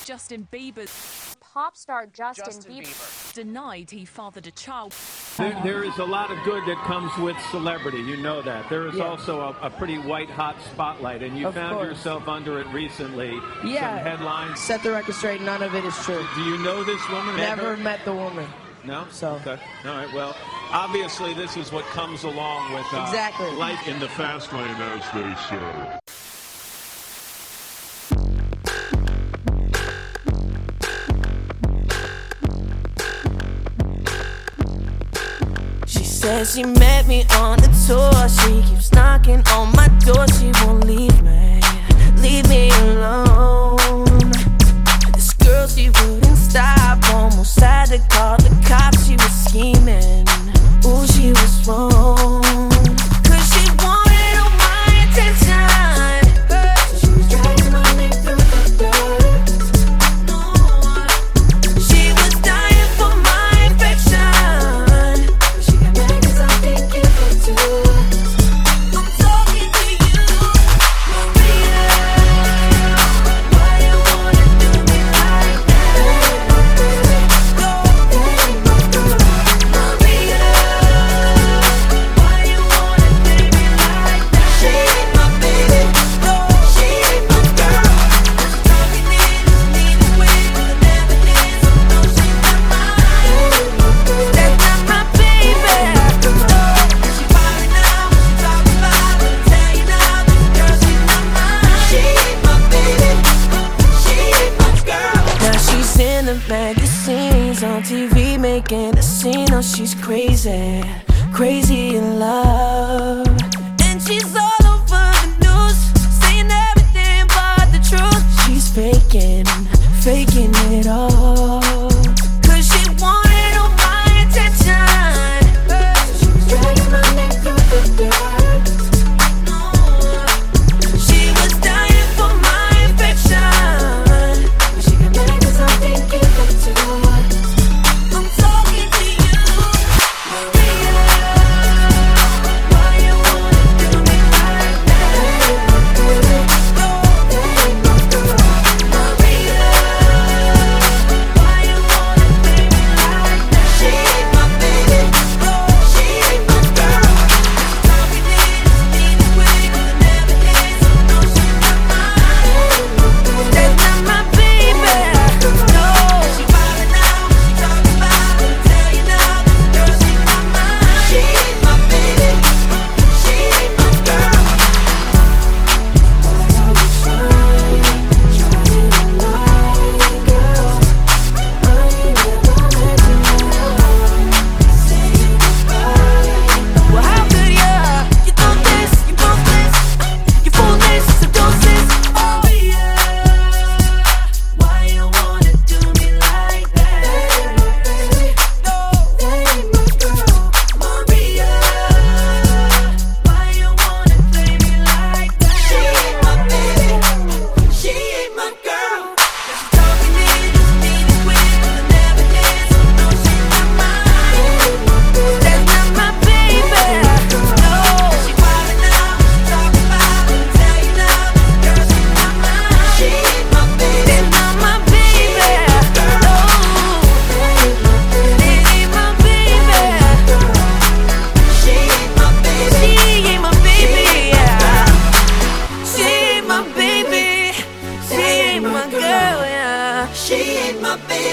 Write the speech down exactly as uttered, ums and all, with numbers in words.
Justin Bieber. Pop star Justin, Justin Bieber. Bieber denied he fathered a child. There, there is a lot of good that comes with celebrity. You know that. There is yeah. also a, a pretty white hot spotlight, and you of found course. yourself under it recently. Yeah. Some headlines. Set the record straight. None of it is true. Do you know this woman? Never met the woman. No? So. Okay. All right. Well, obviously, this is what comes along with uh, exactly. life in the fast lane, as they say. Says she met me on the tour. She keeps knocking on my door. She won't leave me, leave me alone. This girl, she wouldn't stop. Almost had to call the cops. She was scheming. Ooh, she was wrong. Cause she wanted all my attention. She was dragging my name through the dirt. She was dying for my affection. Magazines on T V making a scene. Oh, she's crazy, crazy in love. And she's all over the news, saying everything but the truth. She's faking, faking it all. Cause she wanted all my attention. She was dragging my name through the dirt. She was dying for my affection. But she got mad cause I'm thinking. I'm talking to you, Maria. Why you wanna do me like that? That ain't my girl, Maria. Why you wanna play me like that? She ain't my baby, she ain't my girl. Talking in the speed away, cause I never did, so no, she's not mine. That's not my baby, no. She wildin' out, she talking about it, tell you now, this girl, she not mine. She ain't my baby, she ain't my girl. Well, how could ya? You thought this, you both this, you foolish, so don't sis. Oh yeah, why you wanna do me like that? No, that ain't my girl, Maria. Why you wanna play me like that? She ain't my baby, she ain't my girl. Now she's talking in the speed away, cause I never did, so no, she's not mine. That's not my baby, no. She wildin' out, she talking about it, tell you now, this girl, she not mine. She ain't my baby, that's not my baby, no. It ain't my baby. She ain't my baby, she ain't my baby, yeah. She ain't my baby, she ain't my girl, yeah. She ain't my baby.